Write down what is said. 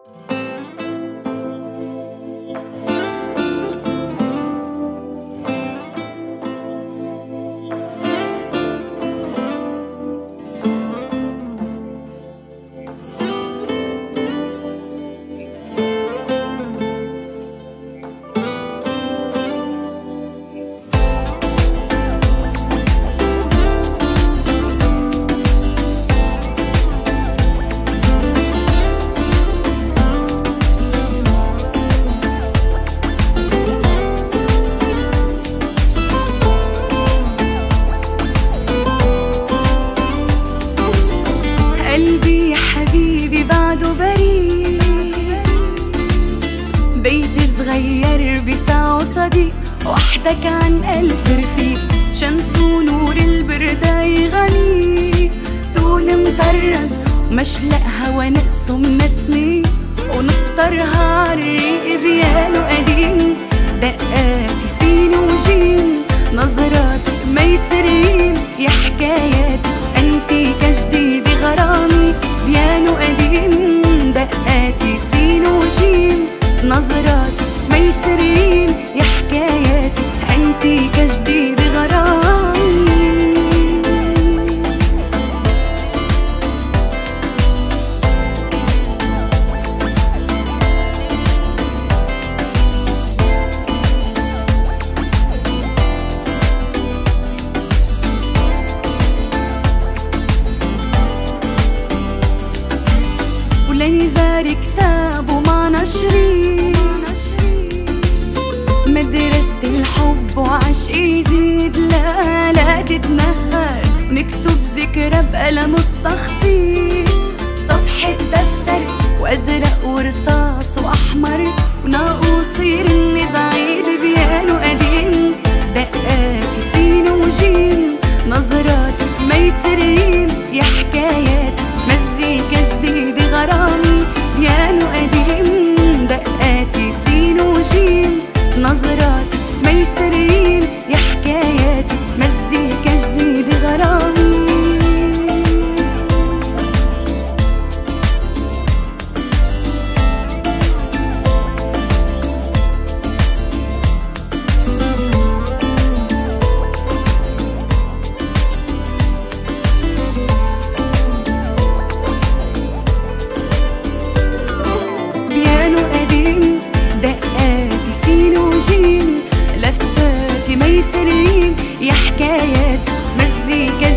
قلبي يا حبيبي بعده بريء، بيت صغير بساعه صديق، وحدك عن ألف رفيق، شمس ونور البرداي غني، طول مطرز مشلق هوا نقسه منسمي، ونفطرها عالريق بيانو قديم، دقات سين وجيم، نظرات ميسرين، يا حكايات انتيكا جديد غرامي، بيانو قديم، دقاتي سين وجيم، نظرات ميسرين، يا حكايات انتيكا جديد غرامي. لنزار كتاب ومعنا شريط، مدرسة الحب وعشق يزيد، لا تتنهر، نكتب ذكرى بقلم التخطيط، صفحة دفتر وأزرق ورصاص وأحمر، وناقوس يرن بعيد، بيانو قديم، دقات سين وجيم، نظرات ميسرين، يا حكايات مزيكا جديد غرامي، بيانو قديم، دقاتي سين وجيم، نظرات ميسرين، يا حكايات مزيكا جديد غرامي. لفتاتي ميسرين، يا حكايات مزيكا